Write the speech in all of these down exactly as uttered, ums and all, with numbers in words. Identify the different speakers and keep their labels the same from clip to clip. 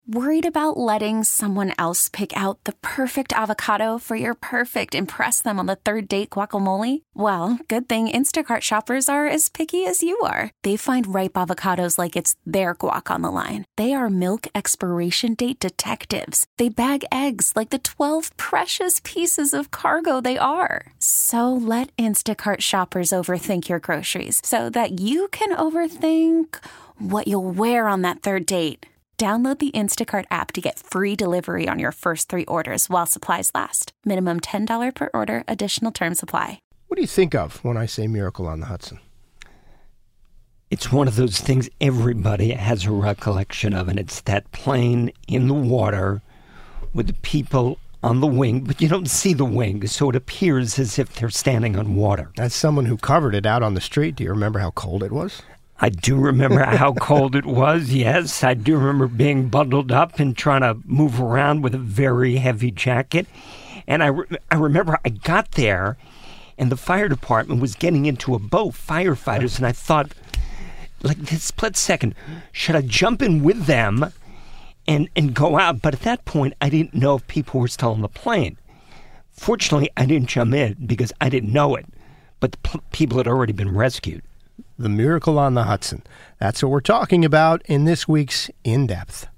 Speaker 1: Worried about letting someone else pick out the perfect avocado for your perfect impress them on the third date guacamole? Well, good thing Instacart shoppers are as picky as you are. They find ripe avocados like it's their guac on the line. They are milk expiration date detectives. They bag eggs like the twelve precious pieces of cargo they are. So let Instacart shoppers overthink your groceries so that you can overthink what you'll wear on that third date. Download the Instacart app to get free delivery on your first three orders while supplies last. Minimum ten dollars per order. Additional terms apply.
Speaker 2: What do you think of when I say Miracle on the Hudson?
Speaker 3: It's one of those things everybody has a recollection of, and it's that plane in the water with the people on the wing, but you don't see the wing, so it appears as if they're standing on water.
Speaker 2: As someone who covered it out on the street, do you remember how cold it was?
Speaker 3: I do remember how cold it was, yes. I do remember being bundled up and trying to move around with a very heavy jacket. And I, re- I remember I got there, and the fire department was getting into a boat, firefighters, and I thought, like this split second, should I jump in with them and, and go out? But at that point, I didn't know if people were still on the plane. Fortunately, I didn't jump in because I didn't know it, but the p- people had already been rescued.
Speaker 2: The Miracle on the Hudson. That's what we're talking about in this week's In Depth.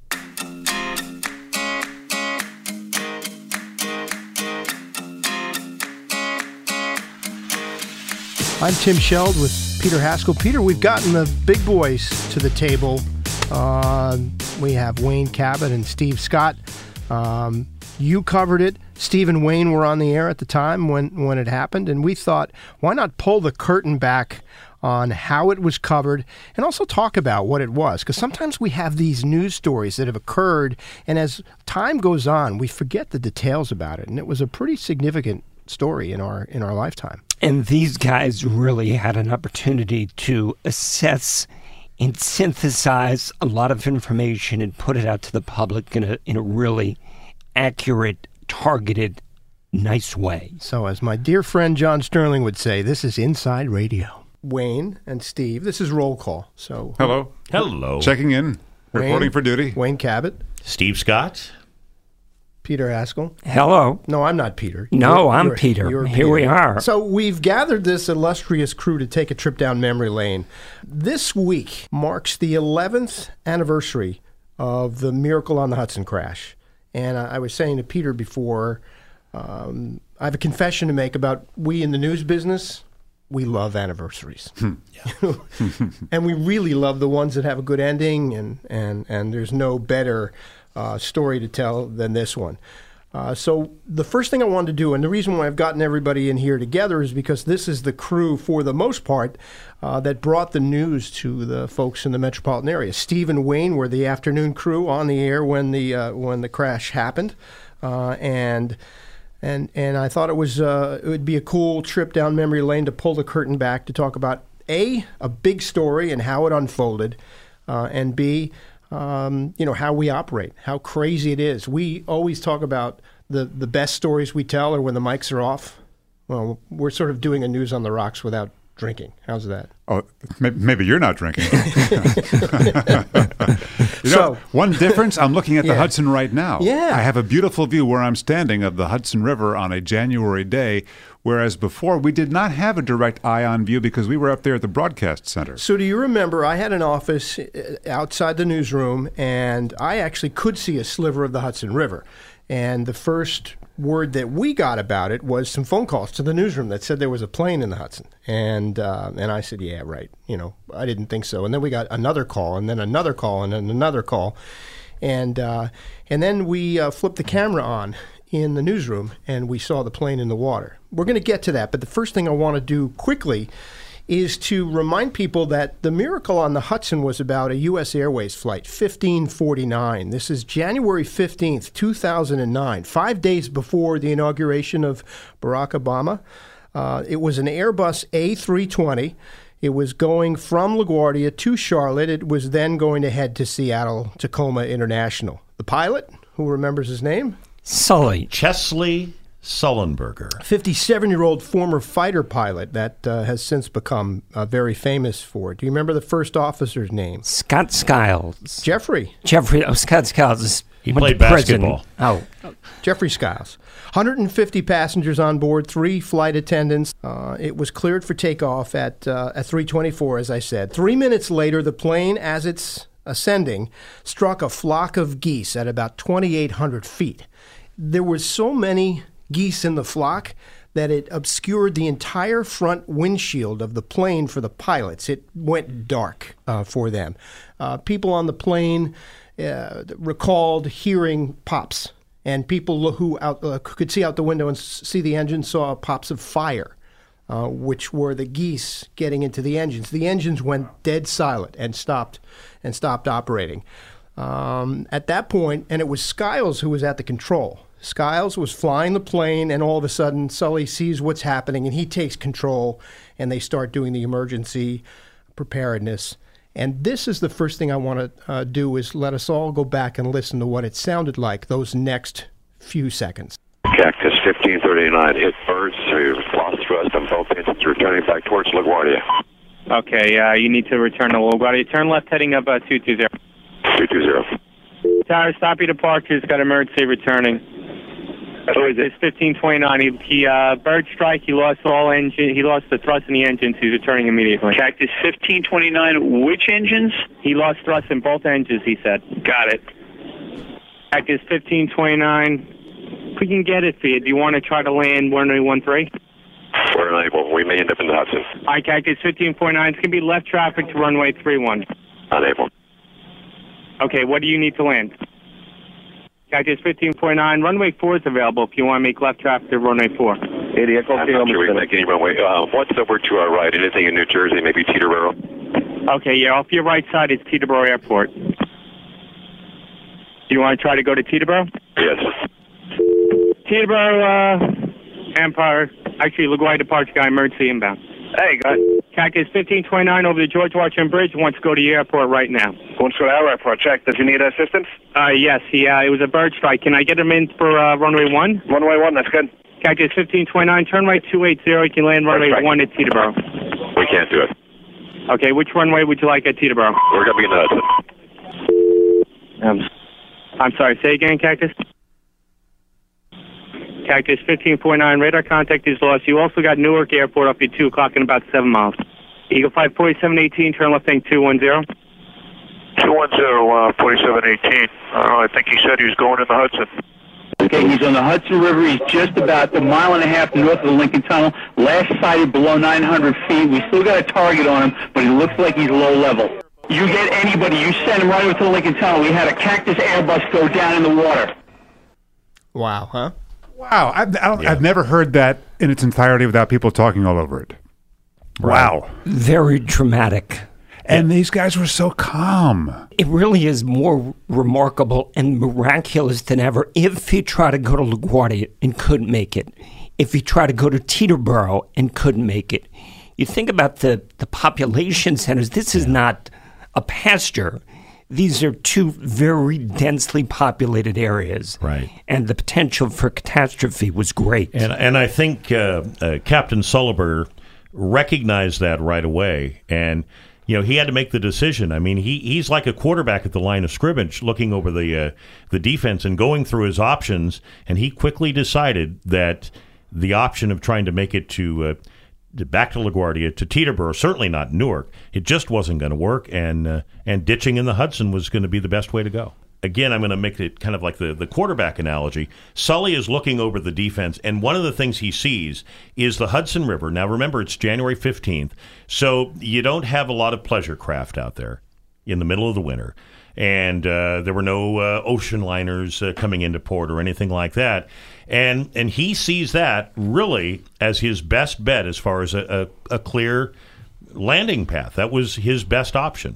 Speaker 2: I'm Tim Sheld with Peter Haskell. Peter, we've gotten the big boys to the table. Uh, we have Wayne Cabot and Steve Scott. Um, you covered it. Steve and Wayne were on the air at the time when, when it happened, and we thought, why not pull the curtain back on how it was covered and also talk about what it was? Because sometimes we have these news stories that have occurred, and as time goes on, we forget the details about it, and it was a pretty significant story in our in our lifetime.
Speaker 3: And these guys really had an opportunity to assess and synthesize a lot of information and put it out to the public in a in a really accurate, targeted, nice way.
Speaker 2: So as my dear friend John Sterling would say, this is Inside Radio. Wayne and Steve, this is roll call. So
Speaker 4: hello.
Speaker 5: Hello.
Speaker 4: Checking in.
Speaker 2: Wayne,
Speaker 4: reporting for duty.
Speaker 2: Wayne Cabot.
Speaker 5: Steve Scott.
Speaker 2: Peter Haskell.
Speaker 3: Hello.
Speaker 2: No, I'm not Peter.
Speaker 3: No,
Speaker 2: you're,
Speaker 3: I'm
Speaker 2: you're,
Speaker 3: Peter.
Speaker 2: You're
Speaker 3: Here
Speaker 2: Peter.
Speaker 3: we are.
Speaker 2: So we've gathered this illustrious crew to take a trip down memory lane. This week marks the eleventh anniversary of the Miracle on the Hudson crash. And I, I was saying to Peter before, um, I have a confession to make about we in the news business. We love anniversaries. Yeah. And we really love the ones that have a good ending, and, and, and there's no better uh, story to tell than this one. Uh, so the first thing I wanted to do, and the reason why I've gotten everybody in here together, is because this is the crew, for the most part, uh, that brought the news to the folks in the metropolitan area. Steve and Wayne were the afternoon crew on the air when the uh, when the crash happened, uh, and and and I thought it was uh, it would be a cool trip down memory lane to pull the curtain back to talk about a a big story and how it unfolded, uh, and b. Um, you know, how we operate, how crazy it is. We always talk about the, the best stories we tell are when the mics are off. Well, we're sort of doing a News on the Rocks without drinking. How's that?
Speaker 4: Oh, maybe you're not drinking. you know,
Speaker 2: So-
Speaker 4: one difference, I'm looking at the
Speaker 2: Yeah.
Speaker 4: Hudson right now.
Speaker 2: Yeah.
Speaker 4: I have a beautiful view where I'm standing of the Hudson River on a January day, whereas before we did not have a direct eye-on view because we were up there at the broadcast center.
Speaker 2: So do you remember I had an office uh, outside the newsroom, and I actually could see a sliver of the Hudson River. And the first word that we got about it was some phone calls to the newsroom that said there was a plane in the Hudson. And uh, and I said, yeah, right. You know, I didn't think so. And then we got another call, and then another call, and then another call. And, uh, and then we uh, flipped the camera on in the newsroom, and we saw the plane in the water. We're going to get to that, but the first thing I want to do quickly is to remind people that the Miracle on the Hudson was about a U S Airways flight, fifteen forty-nine. This is January fifteenth, two thousand nine, five days before the inauguration of Barack Obama. Uh, it was an Airbus A three twenty. It was going from LaGuardia to Charlotte. It was then going to head to Seattle, Tacoma International. The pilot, who remembers his name?
Speaker 3: Sully.
Speaker 5: Chesley Sullenberger.
Speaker 2: fifty-seven-year-old former fighter pilot that uh, has since become uh, very famous for it. Do you remember the first officer's name?
Speaker 3: Scott Skiles.
Speaker 2: Jeffrey.
Speaker 3: Jeffrey, oh, Scott Skiles.
Speaker 5: He
Speaker 3: went
Speaker 5: played
Speaker 3: to prison.
Speaker 5: basketball.
Speaker 3: Oh.
Speaker 2: Jeffrey Skiles. one hundred fifty passengers on board, three flight attendants. Uh, it was cleared for takeoff at, uh, at three twenty-four, as I said. Three minutes later, the plane, as it's ascending, struck a flock of geese at about twenty-eight hundred feet. There were so many geese in the flock that it obscured the entire front windshield of the plane for the pilots. It went dark uh, for them. Uh, people on the plane uh, recalled hearing pops, and people who out, uh, could see out the window and s- see the engine saw pops of fire, uh, which were the geese getting into the engines. The engines went dead silent and stopped and stopped operating. Um, at that point, and it was Skiles who was at the control. Skiles was flying the plane, and all of a sudden, Sully sees what's happening, and he takes control, and they start doing the emergency preparedness. And this is the first thing I want to uh, do is let us all go back and listen to what it sounded like those next few seconds.
Speaker 6: Cactus fifteen thirty-nine hit birds who lost thrust on both engines returning back towards LaGuardia.
Speaker 7: Okay, uh, you need to return to LaGuardia. Turn left heading up uh, two two zero.
Speaker 6: two two zero.
Speaker 7: Tower, stop your departures. Got emergency returning. So it's fifteen twenty-nine. He, he uh, bird strike. He lost all engine. He lost the thrust in the engines. He's returning immediately.
Speaker 8: Cactus fifteen twenty-nine. Which engines?
Speaker 7: He lost thrust in both engines. He said.
Speaker 8: Got it.
Speaker 7: Cactus fifteen twenty-nine. We can get it for you. Do you want to try to land runway one three?
Speaker 6: We're unable. We may end up in the Hudson.
Speaker 7: All right, Cactus fifteen forty-nine. It's going to be left traffic to runway three one.
Speaker 6: Unable.
Speaker 7: Okay, what do you need to land? Cactus fifteen forty-nine. Runway four is available if you want to make left traffic to runway four.
Speaker 6: I'm not sure we can make any runway. Uh, what's over to our right? Anything in New Jersey? Maybe Teterboro?
Speaker 7: Okay, yeah, off your right side is Teterboro Airport. Do you want to try to go to Teterboro?
Speaker 6: Yes.
Speaker 7: Teterboro, uh, Empire, actually, LaGuardia departure guy, emergency inbound.
Speaker 8: Hey, guys.
Speaker 7: Cactus fifteen twenty-nine over the George Washington Bridge, wants to go to the airport right now.
Speaker 8: Wants to go to our airport. Check. Does he need assistance?
Speaker 7: Uh, yes, he, uh, it was a bird strike. Can I get him in for uh, runway one?
Speaker 8: Runway one, that's good.
Speaker 7: Cactus fifteen twenty-nine, turn right two eighty, you can land runway
Speaker 6: right.
Speaker 7: one at Teterboro.
Speaker 6: We can't do it.
Speaker 7: Okay, which runway would you like at Teterboro?
Speaker 6: We're going to be in the Hudson.
Speaker 7: Um, I'm sorry, say again, Cactus? Cactus fifteen forty-nine, radar contact is lost. You also got Newark Airport up at two o'clock in about seven miles. Eagle Flight forty-seven eighteen, turn left thing two one zero.
Speaker 8: two one zero, uh, forty-seven eighteen. Uh, I think he said he was going in the Hudson.
Speaker 9: Okay, he's on the Hudson River. He's just about a mile and a half north of the Lincoln Tunnel. Last sighted below nine hundred feet. We still got a target on him, but he looks like he's low level. You get anybody, you send him right over to the Lincoln Tunnel. We had a Cactus Airbus go down in the water.
Speaker 2: Wow, huh?
Speaker 4: Wow, I've, I don't, yeah. I've never heard that in its entirety without people talking all over it.
Speaker 3: Right.
Speaker 4: Wow.
Speaker 3: Very dramatic.
Speaker 4: And these guys were so calm.
Speaker 3: It really is more remarkable and miraculous than ever if he tried to go to LaGuardia and couldn't make it. If he tried to go to Teterboro and couldn't make it. You think about the, the population centers. This is not a pasture. These are two very densely populated areas.
Speaker 5: Right.
Speaker 3: And the potential for catastrophe was great.
Speaker 5: And and I think uh, uh, Captain Sullenberger recognized that right away. And, you know, he had to make the decision. I mean, he he's like a quarterback at the line of scrimmage looking over the uh, the defense and going through his options. And he quickly decided that the option of trying to make it to uh, back to LaGuardia, to Teterboro, certainly not Newark, it just wasn't going to work, and uh, and ditching in the Hudson was going to be the best way to go. Again, I'm going to make it kind of like the, the quarterback analogy. Sully is looking over the defense, and one of the things he sees is the Hudson River. Now, remember, it's January fifteenth, so you don't have a lot of pleasure craft out there in the middle of the winter. And uh, there were no uh, ocean liners uh, coming into port or anything like that. And and he sees that really as his best bet as far as a, a, a clear landing path. That was his best option.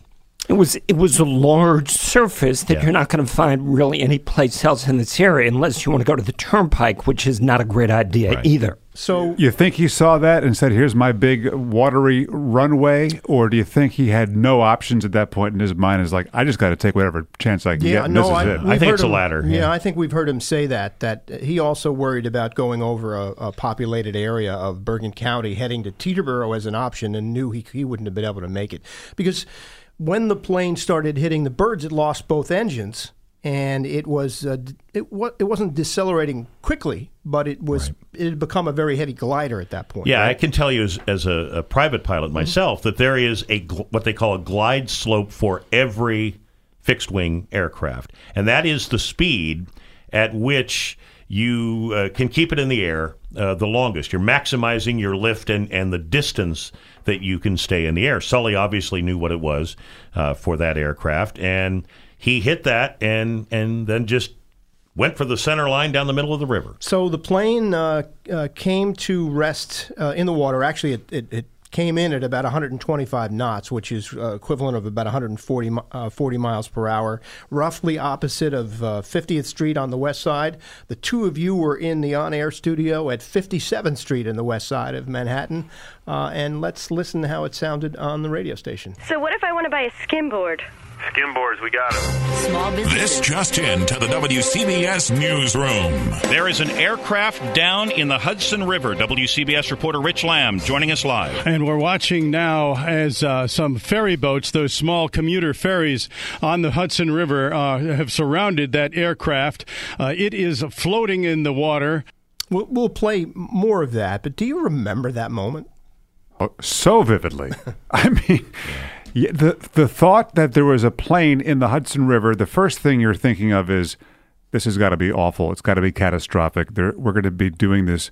Speaker 3: It was it was a large surface that
Speaker 5: Yeah.
Speaker 3: you're not going to find really any place else in this area unless you want to go to the turnpike, which is not a great idea
Speaker 5: Right.
Speaker 3: either.
Speaker 2: So
Speaker 4: You think he saw that and said, here's my big watery runway? Or do you think he had no options at that point in his mind? Is like, I just got to take whatever chance I can
Speaker 2: yeah,
Speaker 4: get, and
Speaker 2: no,
Speaker 4: this is
Speaker 2: I,
Speaker 4: it.
Speaker 5: I
Speaker 2: we've
Speaker 5: think
Speaker 2: heard
Speaker 5: it's the
Speaker 2: him-
Speaker 5: latter,
Speaker 2: Yeah.
Speaker 5: yeah.
Speaker 2: I think we've heard him say that. That he also worried about going over a, a populated area of Bergen County, heading to Teterboro as an option, and knew he he wouldn't have been able to make it because when the plane started hitting the birds, it lost both engines. And it was uh, it wa- it wasn't decelerating quickly, but it was it had become a very heavy glider at that point.
Speaker 5: Yeah,
Speaker 2: right?
Speaker 5: I can tell you as, as a, a private pilot myself that there is a gl- what they call a glide slope for every fixed wing aircraft, and that is the speed at which you uh, can keep it in the air uh, the longest. You're maximizing your lift and, and the distance that you can stay in the air. Sully obviously knew what it was uh, for that aircraft, and he hit that and and then just went for the center line down the middle of the river.
Speaker 2: So the plane uh, uh, came to rest uh, in the water. Actually, it, it, it came in at about one hundred twenty-five knots, which is uh, equivalent of about one hundred forty, uh, forty miles per hour, roughly opposite of uh, fiftieth Street on the west side. The two of you were in the on-air studio at fifty-seventh Street in the west side of Manhattan. Uh, and let's listen to how it sounded on the radio station.
Speaker 10: So what if I want to buy a skimboard?
Speaker 8: Skimboards, we got them.
Speaker 10: Small
Speaker 11: This just in to the W C B S newsroom.
Speaker 12: There is an aircraft down in the Hudson River. W C B S reporter Rich Lamb joining us live.
Speaker 13: And we're watching now as uh, some ferry boats, those small commuter ferries on the Hudson River, uh, have surrounded that aircraft. Uh, it is floating in the water.
Speaker 2: We'll, we'll play more of that, but do you remember that moment?
Speaker 4: Oh, so vividly. I mean, yeah, the the thought that there was a plane in the Hudson River, the first thing you're thinking of is, this has got to be awful. It's got to be catastrophic. There, we're going to be doing this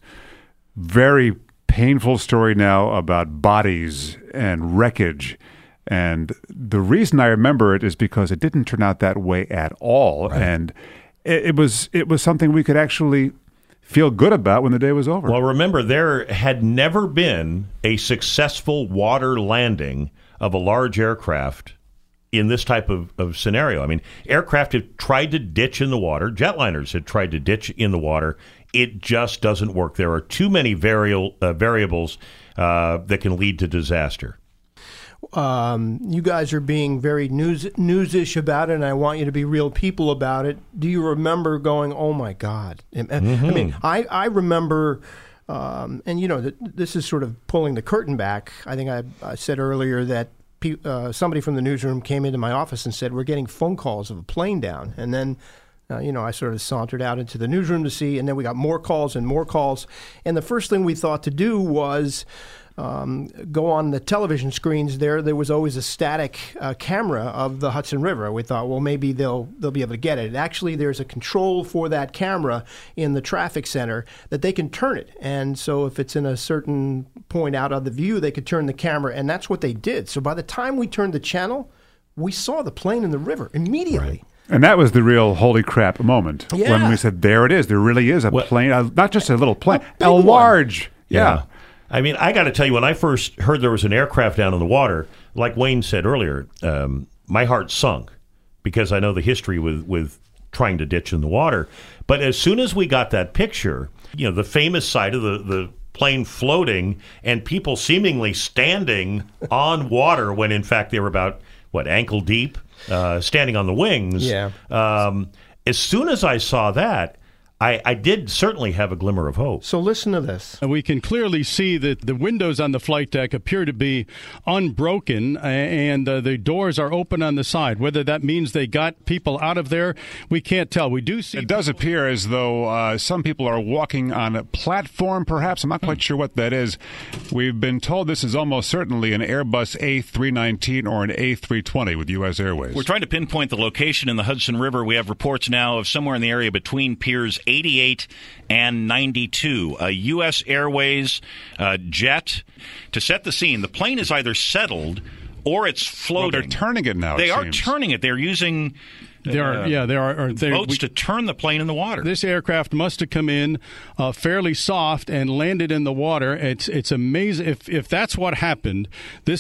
Speaker 4: very painful story now about bodies and wreckage. And the reason I remember it is because it didn't turn out that way at all.
Speaker 5: Right.
Speaker 4: And it, it was it was something we could actually feel good about when the day was over.
Speaker 5: Well, remember, there had never been a successful water landing of a large aircraft in this type of, of scenario. I mean, aircraft have tried to ditch in the water. Jetliners had tried to ditch in the water. It just doesn't work. There are too many variable, uh, variables uh, that can lead to disaster.
Speaker 2: Um, you guys are being very news newsish about it, and I want you to be real people about it. Do you remember going, oh, my God? Mm-hmm. I mean, I, I remember, um, and, you know, th- this is sort of pulling the curtain back. I think I, I said earlier that pe- uh, somebody from the newsroom came into my office and said, we're getting phone calls of a plane down. And then, uh, you know, I sort of sauntered out into the newsroom to see, and then we got more calls and more calls. And the first thing we thought to do was Um, go on the television screens there. There was always a static uh, camera of the Hudson River. We thought, well, maybe they'll they'll be able to get it. Actually, there's a control for that camera in the traffic center that they can turn it. And so if it's in a certain point out of the view, they could turn the camera, and that's what they did. So by the time we turned the channel, we saw the plane in the river immediately.
Speaker 4: Right. And that was the real holy crap moment
Speaker 2: Yeah.
Speaker 4: when we said, there it is. There really is a
Speaker 5: Well,
Speaker 4: plane, uh, not just a little plane,
Speaker 2: a
Speaker 4: a
Speaker 2: big
Speaker 4: large.
Speaker 2: one.
Speaker 4: Yeah.
Speaker 5: I mean, I got to tell you, when I first heard there was an aircraft down in the water, like Wayne said earlier, um, my heart sunk because I know the history with, with trying to ditch in the water. But as soon as we got that picture, you know, the famous sight of the, the plane floating and people seemingly standing on water when, in fact, they were about, what, ankle deep, uh, standing on the wings.
Speaker 2: Yeah.
Speaker 5: Um, as soon as I saw that, I, I did certainly have a glimmer of hope.
Speaker 2: So listen to this.
Speaker 13: And we can clearly see that the windows on the flight deck appear to be unbroken, and uh, the doors are open on the side. Whether that means they got people out of there, we can't tell. We do see.
Speaker 4: It does appear as though uh, some people are walking on a platform, perhaps. I'm not quite sure what that is. We've been told this is almost certainly an Airbus A three nineteen or an A three twenty with U S Airways.
Speaker 12: We're trying to pinpoint the location in the Hudson River. We have reports now of somewhere in the area between Piers eighty-eight and ninety-two. A U S Airways uh, jet. To set the scene, the plane is either settled or it's floating.
Speaker 4: Well, they're turning it now,
Speaker 12: They
Speaker 4: it
Speaker 12: are
Speaker 4: seems.
Speaker 12: turning it. They're using
Speaker 13: There are,
Speaker 12: uh,
Speaker 13: yeah, there are, are there,
Speaker 12: boats
Speaker 13: we,
Speaker 12: to turn the plane in the water.
Speaker 13: This aircraft must have come in uh, fairly soft and landed in the water. It's it's amazing if if that's what happened. This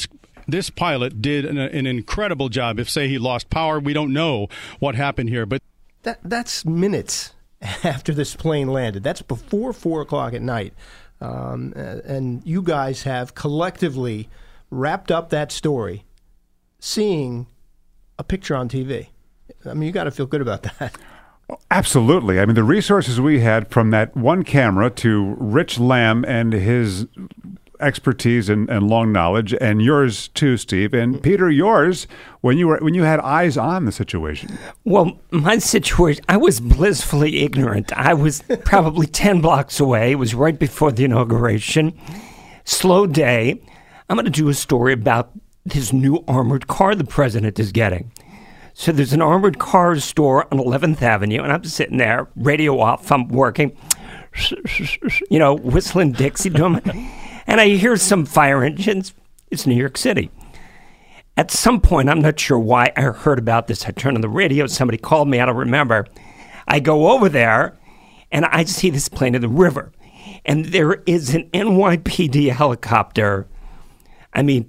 Speaker 13: This pilot did an, an incredible job. If, say, he lost power, we don't know what happened here. But
Speaker 2: that that's minutes after this plane landed. That's before four o'clock at night. Um, and you guys have collectively wrapped up that story, seeing a picture on T V. I mean, you got to feel good about that.
Speaker 4: Absolutely. I mean, the resources we had from that one camera to Rich Lamb and his expertise and, and long knowledge, and yours too, Steve, and Peter, yours when you were when you had eyes on the situation.
Speaker 3: Well, my situation, I was blissfully ignorant. I was probably ten blocks away. It was right before the inauguration. Slow day. I'm going to do a story about this new armored car the president is getting. So there's an armored car store on eleventh Avenue, and I'm sitting there, radio off, I'm working, you know, whistling Dixie doing, and I hear some fire engines. It's New York City. At some point, I'm not sure why I heard about this. I turned on the radio, somebody called me, I don't remember. I go over there, and I see this plane in the river, and there is an N Y P D helicopter, I mean,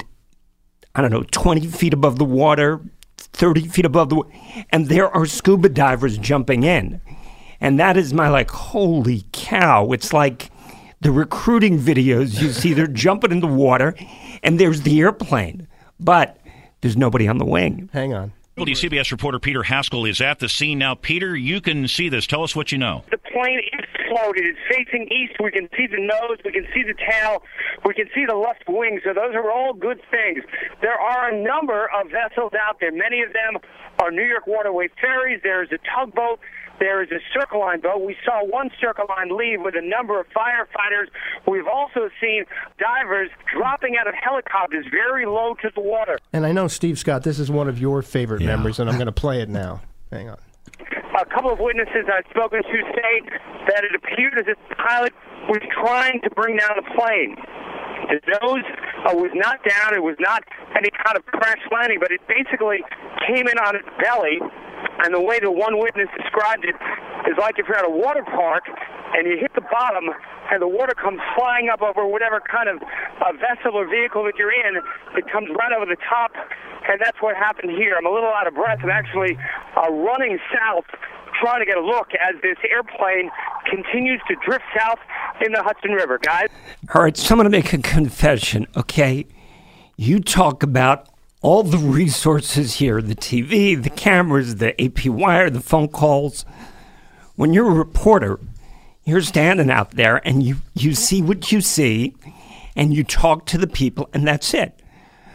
Speaker 3: I don't know, twenty feet above the water, thirty feet above the water, and there are scuba divers jumping in. And that is my, like, holy cow. It's like the recruiting videos you see, they're jumping in the water, and there's the airplane. But there's nobody on the wing.
Speaker 2: Hang on.
Speaker 12: W C B S reporter Peter Haskell is at the scene now. Peter, you can see this. Tell us what you know.
Speaker 14: The plane is floated. It's facing east. We can see the nose. We can see the tail. We can see the left wing. So those are all good things. There are a number of vessels out there. Many of them are New York Waterway ferries. There's a tugboat. There is a Circle Line boat. We saw one Circle Line leave with a number of firefighters. We've also seen divers dropping out of helicopters very low to the water.
Speaker 2: And I know, Steve Scott, this is one of your favorite
Speaker 5: Yeah.
Speaker 2: memories, and I'm going to play it now. Hang on.
Speaker 14: A couple of witnesses I've spoken to say that it appeared as if the pilot was trying to bring down the plane. The nose uh, was not down. It was not any kind of crash landing, but it basically came in on its belly. And the way the one witness described it is like if you're at a water park and you hit the bottom and the water comes flying up over whatever kind of uh, vessel or vehicle that you're in, it comes right over the top, and that's what happened here. I'm a little out of breath. I'm actually uh, running south trying to get a look as this airplane continues to drift south in the Hudson River, guys.
Speaker 3: All right, so I'm going to make a confession, okay? You talk about all the resources here, the T V, the cameras, the A P wire, the phone calls. When you're a reporter, you're standing out there and you, you see what you see and you talk to the people and that's it.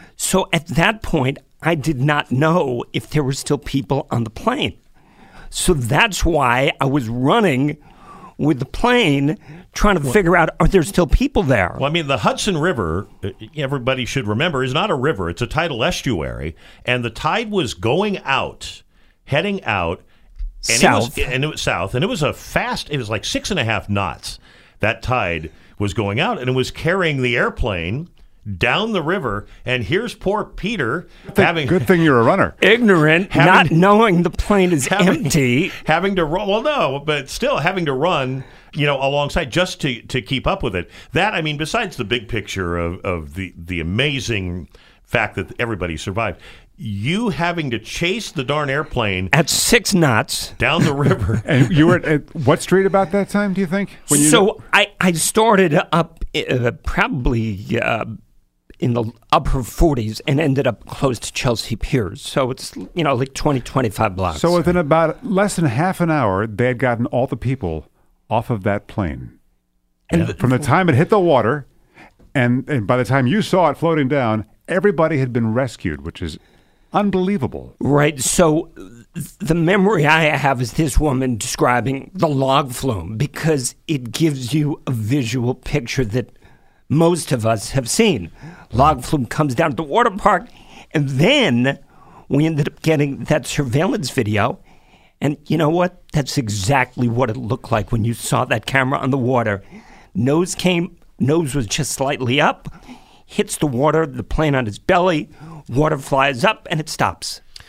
Speaker 3: So at that point, I did not know if there were still people on the plane. So that's why I was running with the plane trying to figure out, are there still people there?
Speaker 5: Well, I mean, the Hudson River, everybody should remember, is not a river. It's a tidal estuary. And the tide was going out, heading out. And
Speaker 3: south.
Speaker 5: It was, and it was south. And it was a fast, it was like six and a half knots. That tide was going out, and it was carrying the airplane down the river. And here's poor Peter having...
Speaker 4: Good thing you're a runner.
Speaker 3: Ignorant,
Speaker 5: having,
Speaker 3: not knowing the plane is
Speaker 5: having,
Speaker 3: empty.
Speaker 5: Having to run, well, no, but still having to run, you know, alongside just to, to keep up with it. That, I mean, besides the big picture of, of the, the amazing fact that everybody survived, you having to chase the darn airplane
Speaker 3: at six knots
Speaker 5: down the river.
Speaker 4: And you were at what street about that time, do you think? When you
Speaker 3: so
Speaker 4: know?
Speaker 3: I, I started up uh, probably uh, in the upper forties and ended up close to Chelsea Piers. So it's, you know, like twenty, twenty-five blocks.
Speaker 4: So within about less than half an hour, they had gotten all the people off of that plane.
Speaker 3: And
Speaker 4: yeah.
Speaker 3: the,
Speaker 4: From the time it hit the water, and, and by the time you saw it floating down, everybody had been rescued, which is unbelievable.
Speaker 3: Right. So the memory I have is this woman describing the log flume because it gives you a visual picture that most of us have seen. Log flume comes down to the water park, and then we ended up getting that surveillance video. And you know what? That's exactly what it looked like when you saw that camera on the water. Nose came, nose was just slightly up, hits the water, the plane on its belly, water flies up, and it stops.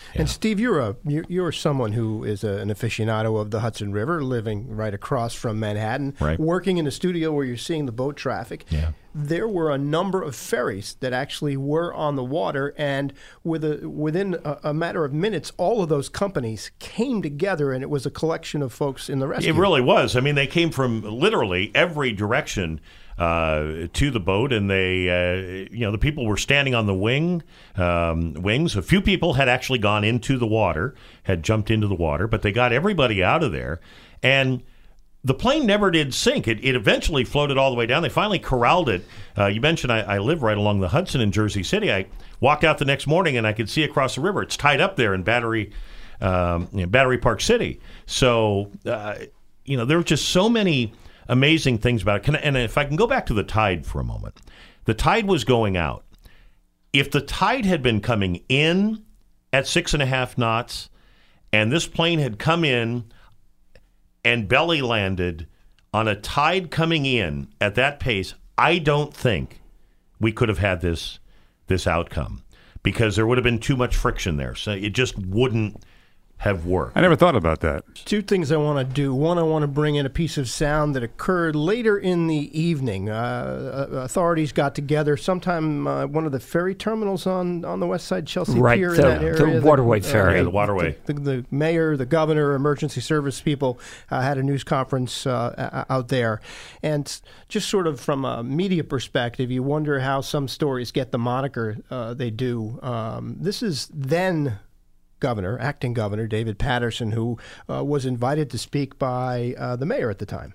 Speaker 2: And Steve, you're a you're, you're someone who is a, an aficionado of the Hudson River, living right across from Manhattan,
Speaker 5: right.
Speaker 2: working in a studio where you're seeing the boat traffic.
Speaker 5: Yeah.
Speaker 2: There were a number of ferries that actually were on the water, and with a, within a, a matter of minutes, all of those companies came together, and it was a collection of folks in the rescue.
Speaker 5: It really was. I mean, they came from literally every direction uh, to the boat, and they, uh, you know, the people were standing on the wing um, wings. A few people had actually gone into the water, had jumped into the water, but they got everybody out of there, and the plane never did sink. It, it eventually floated all the way down. They finally corralled it. Uh, you mentioned I, I live right along the Hudson in Jersey City. I walked out the next morning and I could see across the river. It's tied up there in Battery, um, you know, Battery Park City. So, uh, you know, there were just so many amazing things about it. Can I, and if I can go back to the tide for a moment, the tide was going out. If the tide had been coming in at six and a half knots, and this plane had come in and belly landed on a tide coming in at that pace, I don't think we could have had this this outcome, because there would have been too much friction there. So it just wouldn't have worked.
Speaker 4: I never thought about that.
Speaker 2: Two things I want to do. One, I want to bring in a piece of sound that occurred later in the evening. Uh, authorities got together sometime uh, one of the ferry terminals on, on the west side, Chelsea
Speaker 3: right,
Speaker 2: Pier,
Speaker 3: the,
Speaker 2: in that area.
Speaker 3: the waterway
Speaker 2: the,
Speaker 3: ferry.
Speaker 2: Uh,
Speaker 5: yeah, the waterway.
Speaker 2: The, the, the mayor, the governor, emergency service people uh, had a news conference uh, out there. And just sort of from a media perspective, you wonder how some stories get the moniker uh, they do. Um, this is then Governor, acting Governor David Paterson, who uh, was invited to speak by uh, the mayor at the time.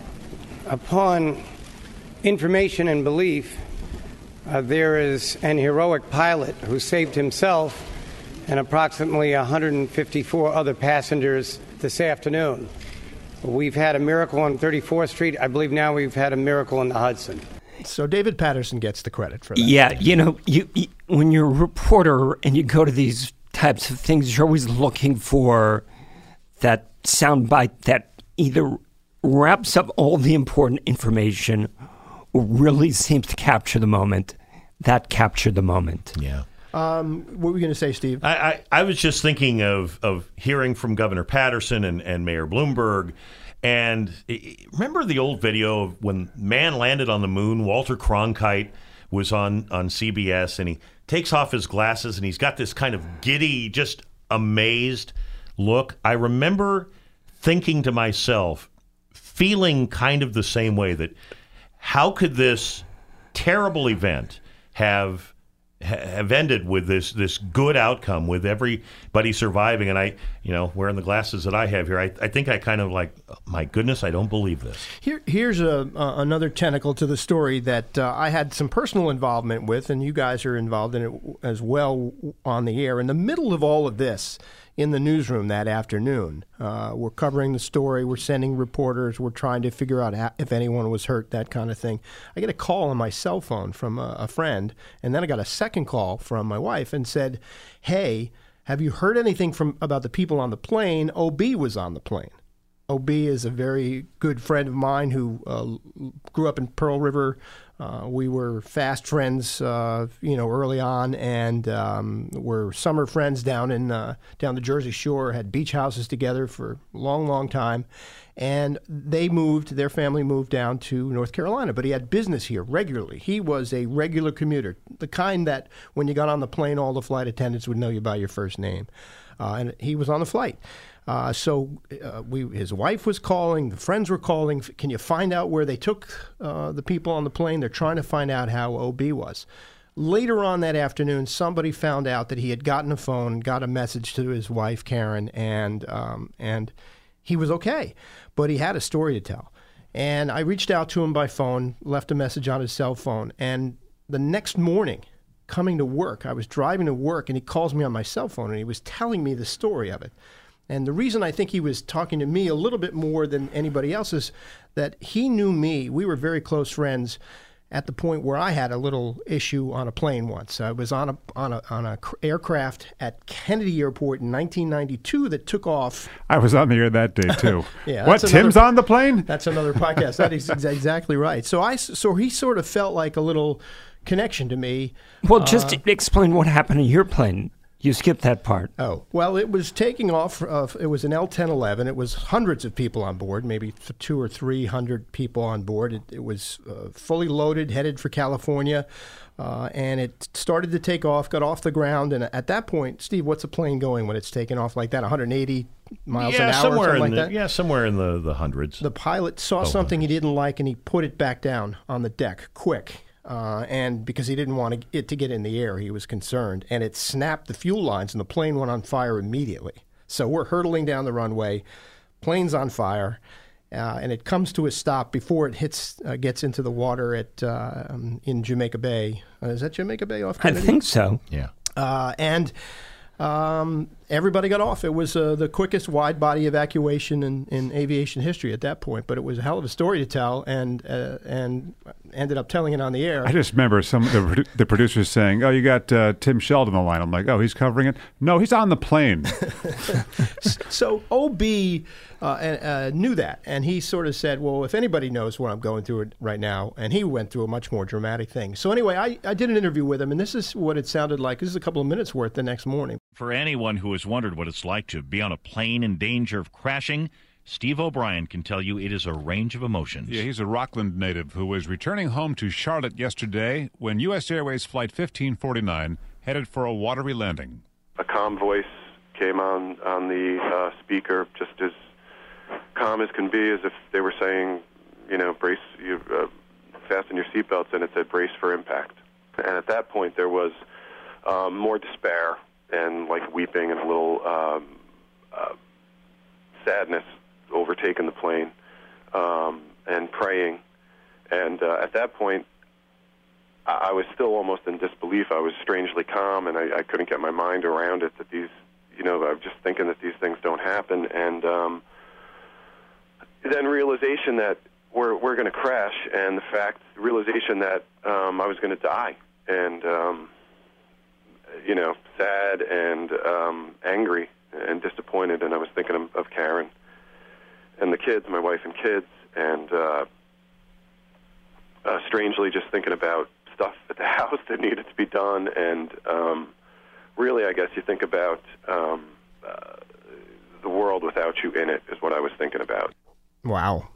Speaker 15: Upon information and belief, uh, there is an heroic pilot who saved himself and approximately one hundred fifty-four other passengers this afternoon. We've had a miracle on thirty-fourth Street. I believe now we've had a miracle in the Hudson.
Speaker 2: So David Paterson gets the credit for that.
Speaker 3: Yeah, you know, you, you, when you're a reporter and you go to these types of things, you're always looking for that soundbite that either wraps up all the important information or really seems to capture the moment. That captured the moment.
Speaker 5: Yeah.
Speaker 2: Um, what were we going to say, Steve?
Speaker 5: I, I, I was just thinking of, of hearing from Governor Paterson and, and Mayor Bloomberg. And remember the old video of when man landed on the moon? Walter Cronkite was on, on C B S, and he takes off his glasses, and he's got this kind of giddy, just amazed look. I remember thinking to myself, feeling kind of the same way, that how could this terrible event have have ended with this this good outcome, with everybody surviving? And I, you know, wearing the glasses that I have here, I, I think I kind of like, oh, my goodness, I don't believe this.
Speaker 2: Here, here's a, uh, another tentacle to the story that uh, I had some personal involvement with, and you guys are involved in it as well on the air. In the middle of all of this, in the newsroom that afternoon, uh, we're covering the story, we're sending reporters, we're trying to figure out how, if anyone was hurt, that kind of thing. I get a call on my cell phone from a, a friend, and then I got a second call from my wife and said, hey, have you heard anything from about the people on the plane? O B was on the plane. O B is a very good friend of mine who uh, grew up in Pearl River. Uh, we were fast friends, uh, you know, early on, and um, were summer friends down in uh, down the Jersey Shore. Had beach houses together for a long, long time, and they moved. Their family moved down to North Carolina, but he had business here regularly. He was a regular commuter, the kind that when you got on the plane, all the flight attendants would know you by your first name, uh, and he was on the flight. Uh, so uh, we, his wife was calling, the friends were calling. Can you find out where they took uh, the people on the plane? They're trying to find out how O B was. Later on that afternoon, somebody found out that he had gotten a phone, got a message to his wife, Karen, and um, and he was okay. But he had a story to tell. And I reached out to him by phone, left a message on his cell phone. And the next morning, coming to work, I was driving to work, and he calls me on my cell phone, and he was telling me the story of it. And the reason I think he was talking to me a little bit more than anybody else is that he knew me. We were very close friends at the point where I had a little issue on a plane once. I was on a on a on a aircraft at Kennedy Airport in nineteen ninety-two that took off.
Speaker 4: I was on the air that day too.
Speaker 2: yeah,
Speaker 4: what?
Speaker 2: Another,
Speaker 4: Tim's on the plane?
Speaker 2: That's another podcast. That is exactly right. So I so he sort of felt like a little connection to me.
Speaker 3: Well, just
Speaker 2: uh,
Speaker 3: explain what happened to your plane. You skipped that part.
Speaker 2: Oh, well, it was taking off. Uh, it was an L ten eleven. It was hundreds of people on board, maybe two or three hundred people on board. It, it was uh, fully loaded, headed for California, uh, and it started to take off, got off the ground. And at that point, Steve, what's a plane going when it's taking off like that, one hundred eighty miles
Speaker 5: yeah,
Speaker 2: an hour,
Speaker 5: somewhere
Speaker 2: something
Speaker 5: in
Speaker 2: like
Speaker 5: the,
Speaker 2: that?
Speaker 5: Yeah, somewhere in the, the hundreds.
Speaker 2: The pilot saw
Speaker 5: oh,
Speaker 2: something
Speaker 5: hundreds.
Speaker 2: he didn't like, and he put it back down on the deck quick. Uh, and because he didn't want it to get in the air, he was concerned. And it snapped the fuel lines, and the plane went on fire immediately. So we're hurtling down the runway, plane's on fire, uh, and it comes to a stop before it hits, uh, gets into the water at uh, um, in Jamaica Bay. Uh, is that Jamaica Bay off Kennedy?
Speaker 3: I think so.
Speaker 5: Yeah.
Speaker 2: Uh, and um, everybody got off. It was uh, the quickest wide-body evacuation in, in aviation history at that point, but it was a hell of a story to tell, and uh, and ended up telling it on the air.
Speaker 4: I just remember some of the, produ- the producers saying, "Oh, you got uh, Tim Sheldon on the line." I'm like, "Oh, he's covering it." No, he's on the plane.
Speaker 2: So O B uh, uh, knew that, and he sort of said, well, if anybody knows what I'm going through right now, and he went through a much more dramatic thing. So anyway, I, I did an interview with him, and this is what it sounded like. This is a couple of minutes worth the next morning.
Speaker 12: For anyone who has wondered what it's like to be on a plane in danger of crashing, Steve O'Brien can tell you it is a range of emotions.
Speaker 16: Yeah, he's a Rockland native who was returning home to Charlotte yesterday when U S Airways Flight fifteen forty-nine headed for a watery landing.
Speaker 17: A calm voice came on on the uh, speaker, just as calm as can be, as if they were saying, you know, brace, you uh, fasten your seatbelts, and it said brace for impact. And at that point, there was um, more despair and like weeping and a little um, uh, sadness overtaken the plane, um, and praying. And uh, at that point, I-, I was still almost in disbelief. I was strangely calm, and I, I couldn't get my mind around it, that these, you know, I'm just thinking that these things don't happen. And um, then realization that we're, we're going to crash, and the fact, realization that um, I was going to die. And, um, you know, sad and um, angry and disappointed. And I was thinking of, of Karen and the kids, my wife and kids, and uh, uh, strangely just thinking about stuff at the house that needed to be done. And um, really, I guess you think about um, uh, the world without you in it is what I was thinking about.
Speaker 2: Wow.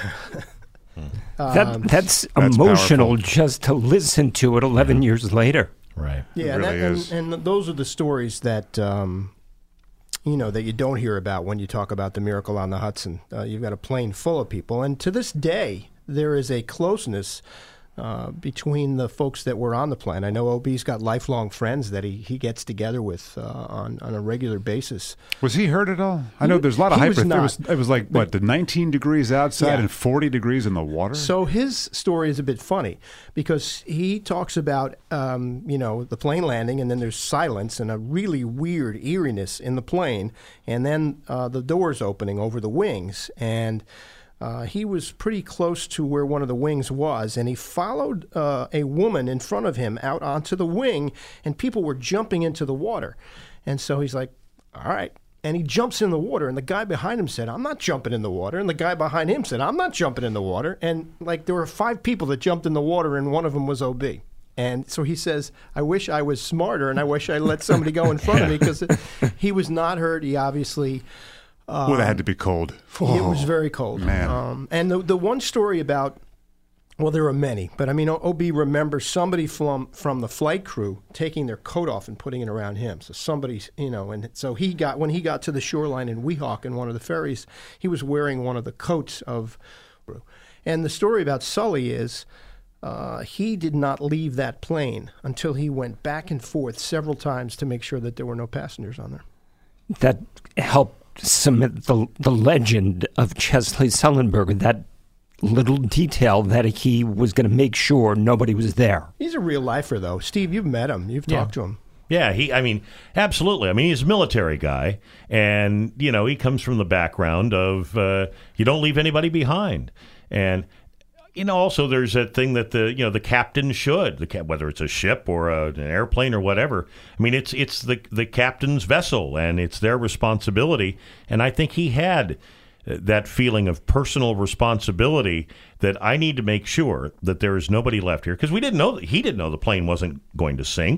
Speaker 3: That,
Speaker 2: Um,
Speaker 3: that's,
Speaker 2: That's
Speaker 3: emotional
Speaker 2: powerful.
Speaker 3: just to listen to it eleven years later.
Speaker 5: Right.
Speaker 2: Yeah, and, that, and, and those are the stories that um, you know that you don't hear about when you talk about the Miracle on the Hudson. Uh, you've got a plane full of people, and to this day, there is a closeness uh, between the folks that were on the plane. I know O B's got lifelong friends that he, he gets together with uh, on on a regular basis.
Speaker 4: Was he hurt at all? I know there's a lot of
Speaker 2: He
Speaker 4: hyper.
Speaker 2: was
Speaker 4: It
Speaker 2: not.
Speaker 4: was, it was like, what, the nineteen degrees outside
Speaker 2: Yeah.
Speaker 4: and forty degrees in the water?
Speaker 2: So his story is a bit funny because he talks about, um, you know, the plane landing, and then there's silence and a really weird eeriness in the plane, and then uh, the doors opening over the wings. And uh, he was pretty close to where one of the wings was, and he followed uh, a woman in front of him out onto the wing, and people were jumping into the water. And so he's like, all right. And he jumps in the water, and the guy behind him said, I'm not jumping in the water. And the guy behind him said, I'm not jumping in the water. And, like, there were five people that jumped in the water, and one of them was O B. And so he says, I wish I was smarter, and I wish I let somebody go in front of me, because he was not hurt. He obviously... Um,
Speaker 4: well, that had to be cold.
Speaker 2: It was very cold.
Speaker 4: Man.
Speaker 2: Um, and the, the one story about... Well, there are many, but I mean, O B remembers somebody from from the flight crew taking their coat off and putting it around him. So somebody, you know, and so he got, when he got to the shoreline in Weehawken in one of the ferries, he was wearing one of the coats of, and the story about Sully is uh, he did not leave that plane until he went back and forth several times to make sure that there were no passengers on there.
Speaker 3: That helped cement the, the legend of Chesley Sullenberger, that little detail that he was going to make sure nobody was there.
Speaker 2: He's a real lifer, though. Steve, you've met him. You've
Speaker 5: Yeah.
Speaker 2: talked to him.
Speaker 5: Yeah, he. I mean, absolutely. I mean, he's a military guy, and you know, he comes from the background of uh, you don't leave anybody behind, and you know, also there's that thing that the you know the captain should, the cap, whether it's a ship or a, an airplane or whatever. I mean, it's it's the the captain's vessel, and it's their responsibility. And I think he had that feeling of personal responsibility that I need to make sure that there is nobody left here, because we didn't know he didn't know the plane wasn't going to sink.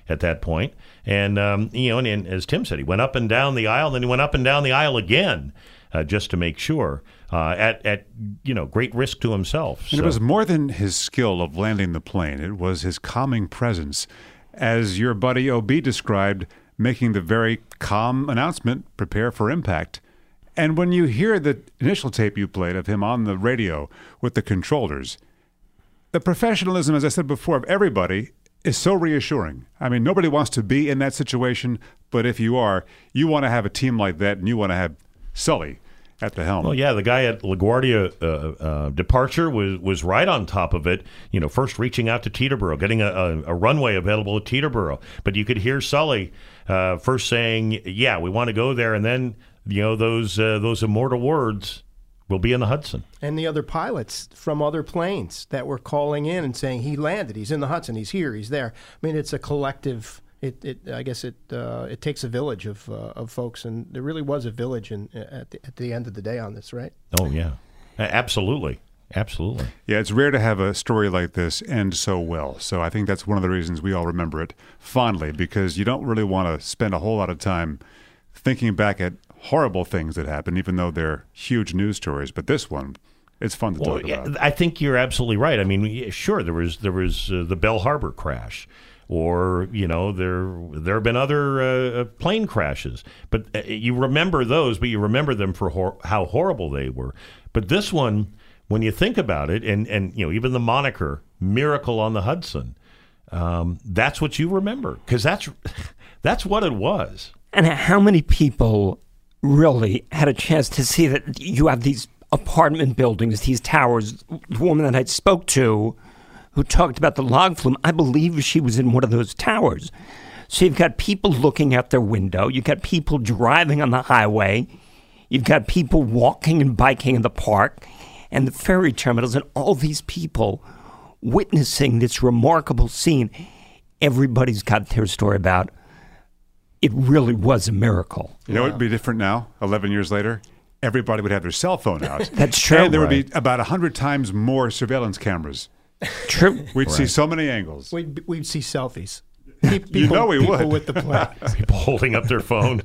Speaker 5: at that point. And, um, you know, and, and as Tim said, he went up and down the aisle, and then he went up and down the aisle again uh, just to make sure, uh, at, at, you know, great risk to himself.
Speaker 4: And
Speaker 5: so.
Speaker 4: It was more than his skill of landing the plane. It was his calming presence. As your buddy O B described, making the very calm announcement, prepare for impact. And when you hear the initial tape you played of him on the radio with the controllers, the professionalism, as I said before, of everybody is so reassuring. I mean, nobody wants to be in that situation, but if you are, you want to have a team like that, and you want to have Sully at the helm.
Speaker 5: Well, yeah, the guy at LaGuardia uh, uh, departure was, was right on top of it, you know, first reaching out to Teterboro, getting a, a, a runway available at Teterboro. But you could hear Sully uh, first saying, yeah, we want to go there, and then, you know, those uh, those immortal words, will be in the Hudson.
Speaker 2: And the other pilots from other planes that were calling in and saying, he landed, he's in the Hudson, he's here, he's there. I mean, it's a collective... It, it, I guess it uh, it takes a village of uh, of folks, and there really was a village in, at, the, at the end of the day on this, right?
Speaker 5: Oh, yeah. Absolutely. Absolutely.
Speaker 4: Yeah, it's rare to have a story like this end so well. So I think that's one of the reasons we all remember it fondly, because you don't really want to spend a whole lot of time thinking back at horrible things that happen, even though they're huge news stories. But this one, it's fun to
Speaker 5: well,
Speaker 4: talk about.
Speaker 5: I think you're absolutely right. I mean, sure, there was there was uh, the Bell Harbor crash. Or, you know, there there have been other uh, plane crashes. But uh, you remember those, but you remember them for hor- how horrible they were. But this one, when you think about it, and, and you know, even the moniker, Miracle on the Hudson, um, that's what you remember. Because that's, that's what it was.
Speaker 3: And how many people really had a chance to see that you have these apartment buildings, these towers? The woman that I spoke to, who talked about the log flume, I believe she was in one of those towers. So you've got people looking out their window. You've got people driving on the highway. You've got people walking and biking in the park and the ferry terminals, and all these people witnessing this remarkable scene. Everybody's got their story about it. Really was a miracle.
Speaker 4: You know what would be different now, eleven years later? Everybody would have their cell phone out.
Speaker 3: That's true.
Speaker 4: And there would
Speaker 3: right.
Speaker 4: be about one hundred times more surveillance cameras.
Speaker 3: True.
Speaker 4: We'd
Speaker 3: right.
Speaker 4: see so many angles.
Speaker 2: We'd, we'd see selfies. People,
Speaker 4: you know we
Speaker 2: people
Speaker 4: would.
Speaker 2: with the plane.
Speaker 5: People holding up their phone.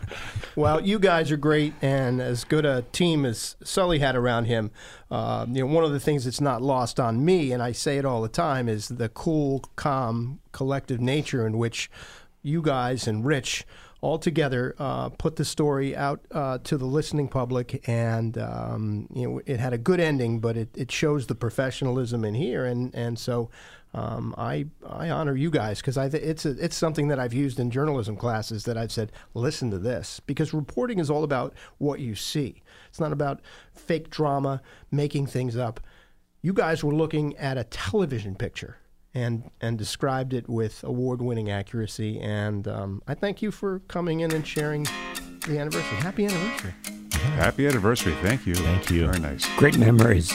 Speaker 2: Well, you guys are great, and as good a team as Sully had around him. Uh, you know, one of the things that's not lost on me, and I say it all the time, is the cool, calm, collective nature in which you guys and Rich all together uh, put the story out uh, to the listening public, and um, you know, it had a good ending, but it, it shows the professionalism in here, and and so um, I I honor you guys, because I th- it's a, it's something that I've used in journalism classes, that I've said, listen to this, because reporting is all about what you see. It's not about fake drama, making things up. You guys were looking at a television picture and and described it with award-winning accuracy. And um, I thank you for coming in and sharing the anniversary. Happy anniversary.
Speaker 4: Happy anniversary. Thank you.
Speaker 5: Thank you.
Speaker 4: Very nice.
Speaker 3: Great memories.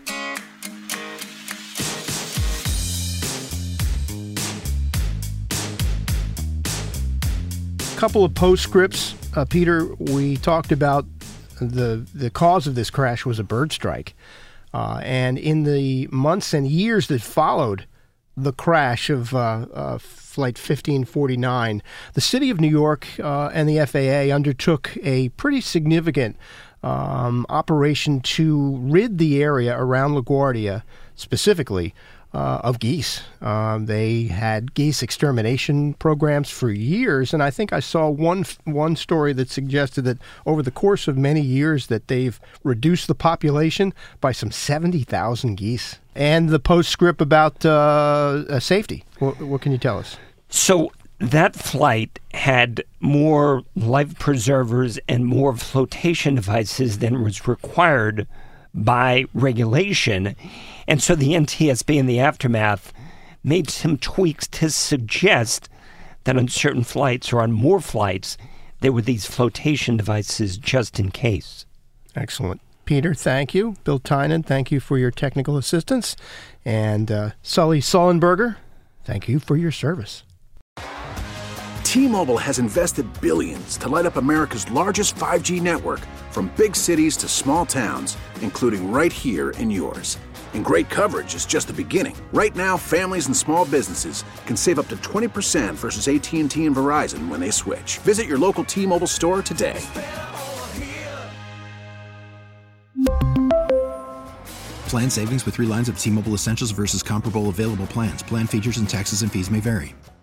Speaker 2: Couple of postscripts. Uh, Peter, we talked about the the cause of this crash was a bird strike. Uh, and in the months and years that followed the crash of uh, uh, Flight fifteen forty-nine, the city of New York uh, and the F A A undertook a pretty significant um, operation to rid the area around LaGuardia, specifically, uh, of geese. Um, they had geese extermination programs for years, and I think I saw one one story that suggested that over the course of many years that they've reduced the population by some seventy thousand geese. And the postscript about uh, safety. What, what can you tell us?
Speaker 3: So that flight had more life preservers and more flotation devices than was required by regulation. And so the N T S B in the aftermath made some tweaks to suggest that on certain flights or on more flights, there were these flotation devices just in case.
Speaker 2: Excellent. Peter, thank you. Bill Tynan, thank you for your technical assistance. And uh, Sully Sullenberger, thank you for your service.
Speaker 18: T-Mobile has invested billions to light up America's largest five G network, from big cities to small towns, including right here in yours. And great coverage is just the beginning. Right now, families and small businesses can save up to twenty percent versus A T and T and Verizon when they switch. Visit your local T-Mobile store today.
Speaker 19: Plan savings with three lines of T-Mobile Essentials versus comparable available plans. Plan features and taxes and fees may vary.